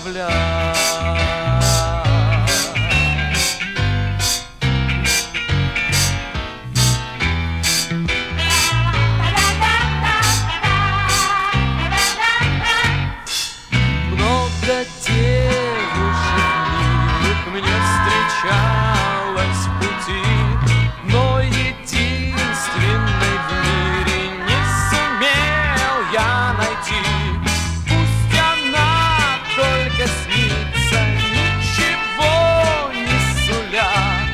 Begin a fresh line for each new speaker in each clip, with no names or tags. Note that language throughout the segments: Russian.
журавля. Много девушек милых мне встречалось в пути, но единственной в мире не сумел я найти. Пусть она только снится, ничего не суля,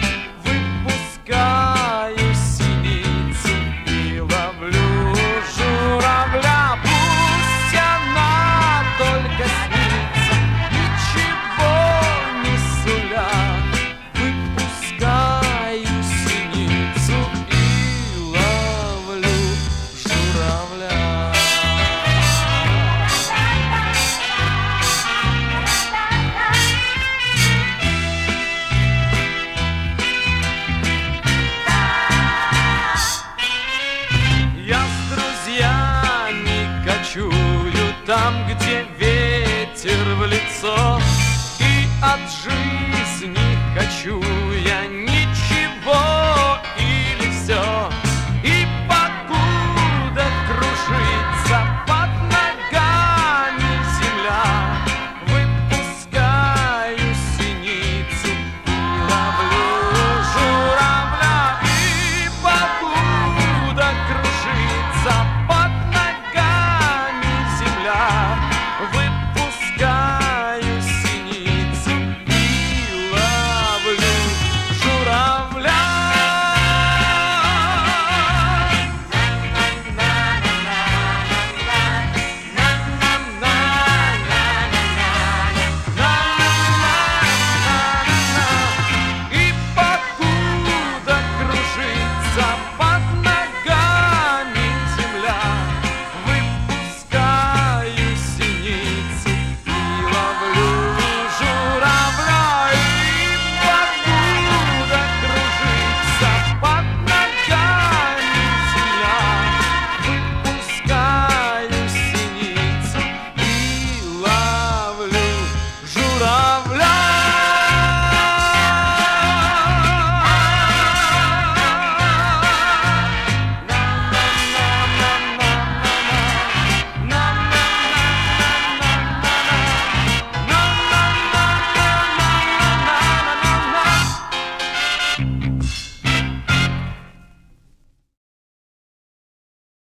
выпускаю синицу и ловлю журавля. Пусть она только снится, ничего не суля, выпускаю синицу и ловлю журавля. Я с друзьями кочую там, где ветер в лицо, и от